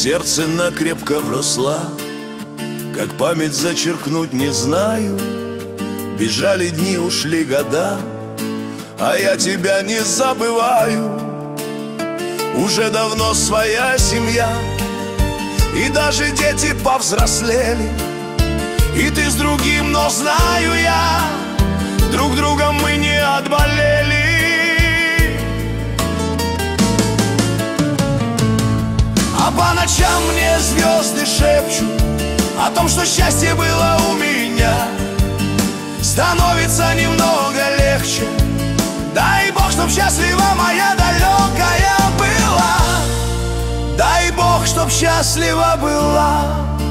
сердце накрепко вросла. Как память зачеркнуть не знаю. Бежали дни, ушли года, а я тебя не забываю. Уже давно своя семья, и даже дети повзрослели. И ты с другим, но знаю я, друг друга мы не отболели. А по ночам мне звезды шепчут о том, что счастье было у меня. Становится немного легче. Дай Бог, чтоб счастлива моя далекая была. Дай Бог, чтоб счастлива была.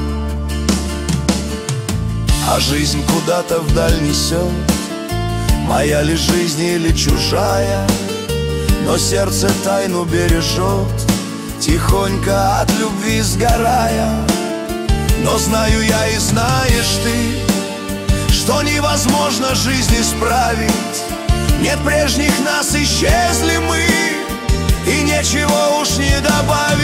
А жизнь куда-то вдаль несет. Моя ли жизнь или чужая, но сердце тайну бережет, тихонько от любви сгорая. Но знаю я и знаешь ты, что невозможно жизнь исправить. Нет прежних нас, исчезли мы, и ничего уж не добавить.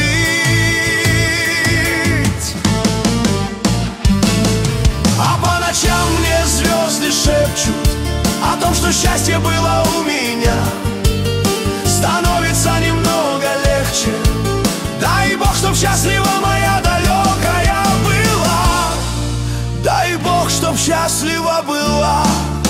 А по ночам мне звезды шепчут о том, что счастье было у меня. Становится немного легче. Дай Бог, чтоб счастлива моя далекая была. Дай Бог, чтоб счастлива была.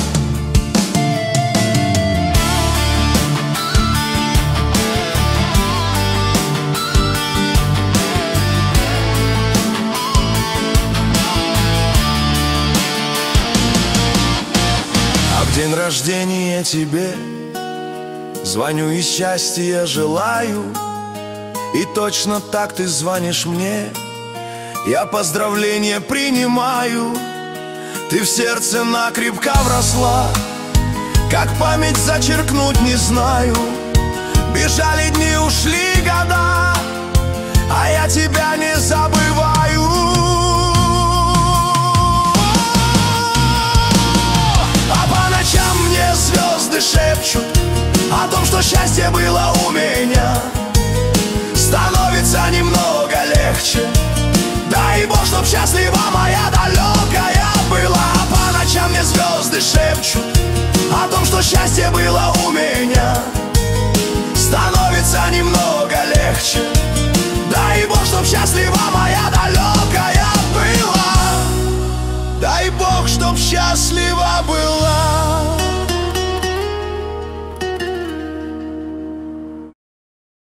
А в день рождения тебе звоню и счастья желаю. И точно так ты звонишь мне, я поздравления принимаю. Ты в сердце накрепко вросла, как память зачеркнуть не знаю. Бежали дни, ушли года, а я тебя не забываю. А по ночам мне звезды шепчут о том, что счастье было у меня. Становится немного легче. Дай Бог, чтоб счастлива моя далекая была. По ночам мне звезды шепчут о том, что счастье было у меня. Становится немного легче. Дай Бог, чтоб счастлива моя далекая была. Дай Бог, чтоб счастлива была.